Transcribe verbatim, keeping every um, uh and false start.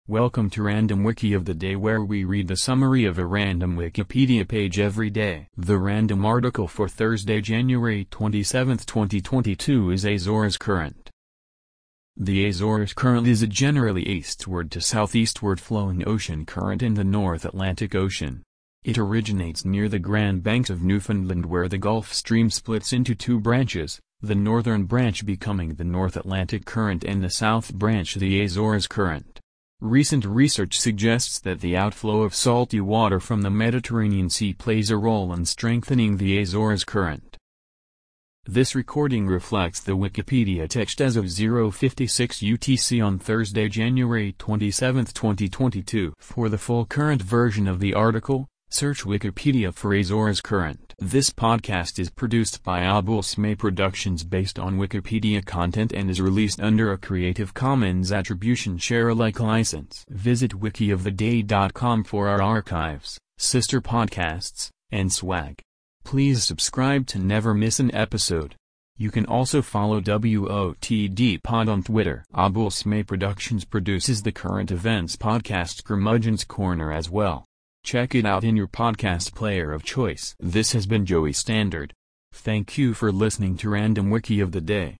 Welcome to Random Wiki of the Day, where we read the summary of a random Wikipedia page every day. The random article for Thursday, January twenty-seventh, twenty twenty-two is Azores Current. The Azores Current is a generally eastward to southeastward flowing ocean current in the North Atlantic Ocean. It originates near the Grand Banks of Newfoundland, where the Gulf Stream splits into two branches, the northern branch becoming the North Atlantic Current and the south branch the Azores Current. Recent research suggests that the outflow of salty water from the Mediterranean Sea plays a role in strengthening the Azores Current. This recording reflects the Wikipedia text as of zero fifty-six U T C on Thursday, January twenty-seventh, twenty twenty-two. For the full current version of the article, search Wikipedia for Azores Current. This podcast is produced by Abul Smay Productions based on Wikipedia content and is released under a Creative Commons Attribution Share Alike license. Visit wiki of the day dot com for our archives, sister podcasts, and swag. Please subscribe to never miss an episode. You can also follow W O T D Pod on Twitter. Abul Smay Productions produces the current events podcast Curmudgeon's Corner as well. Check it out in your podcast player of choice. This has been Joey Standard. Thank you for listening to Random Wiki of the Day.